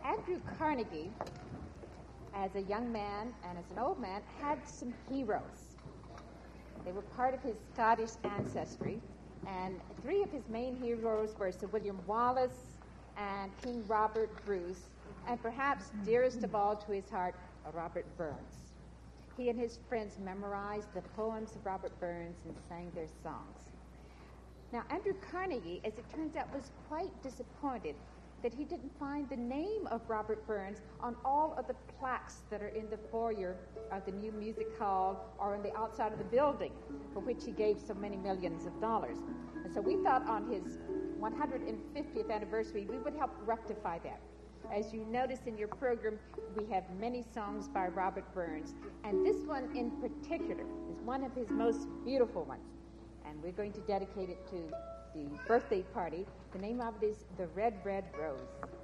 Andrew Carnegie, as a young man and as an old man, had some heroes. They were part of his Scottish ancestry, and three of his main heroes were Sir William Wallace and King Robert Bruce, and perhaps dearest of all to his heart, Robert Burns. He and his friends memorized the poems of Robert Burns and sang their songs. Now, Andrew Carnegie, as it turns out, was quite disappointed that he didn't find the name of Robert Burns on all of the plaques that are in the foyer of the new music hall or on the outside of the building, for which he gave so many millions of dollars. And so we thought on his 150th anniversary, we would help rectify that. As you notice in your program, we have many songs by Robert Burns, and this one in particular is one of his most beautiful ones. And we're going to dedicate it to the birthday party. The name of it is The Red, Red Rose.